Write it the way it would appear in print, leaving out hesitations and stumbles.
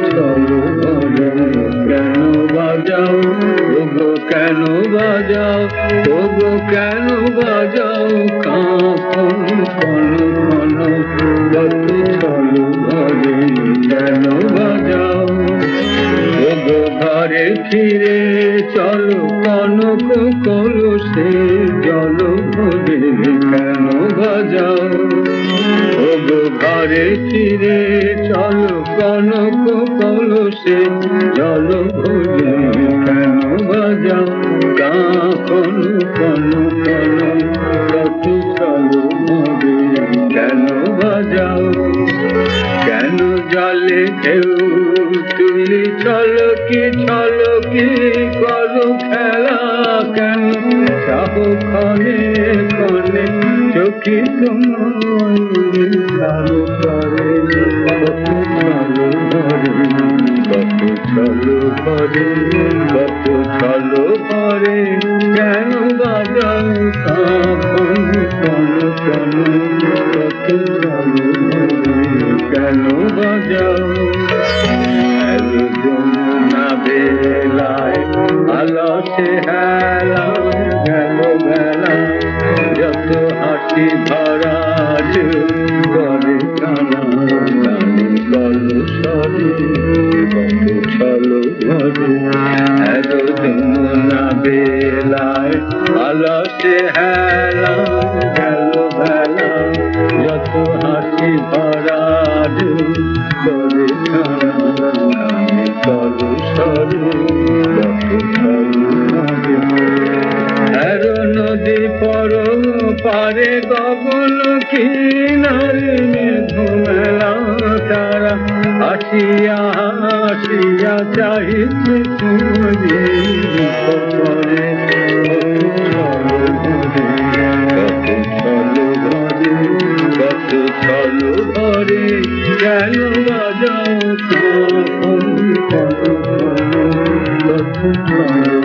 চলো ঘরে কেন বাজাও ওগো কেন বাজাও ওগো কেন বাজাও কাঁপন কন কন কত চলো ঘরে কেন বাজাও ওগো ঘরে ফিরে চলো কনক কলসে জল ভরে কেন বাজাও ওগো ঘরে ফিরে চলো কনক কলসে জল ভরে কেন বাজাও কাঁপন কন কন কত চলো ভরে কেন বাজাও কেন জলে ঢেউ তুলি চলো কি করো খেলা কেন চাহ ক্ষণে ক্ষণে চোখে তোমার করে কত চলো ঘরে কত চলো ঘরে কত চলো ঘরে কেন বাজাও কাঁপন কন কন কত চলো ঘরে কেন বাজাও যমুনা বেলায় আলসে হেলা গেল বেলা যত হাসি ভরা করে কানা কানে কলো সরে কত চলো ঘরে যমুনা বেলায় আলসে হেলা গেল বেলা যত হাসি ভরা করে কানা কানে কলো সরে কত চলো ঘরে নদী পর পারে গগন কিনারে মেঘমেলা তারা আসিয়া আসিয়া চাহিছে তুমি পরে কত চলো ঘরে কত চলো ঘরে কেন বাজাও কত চলো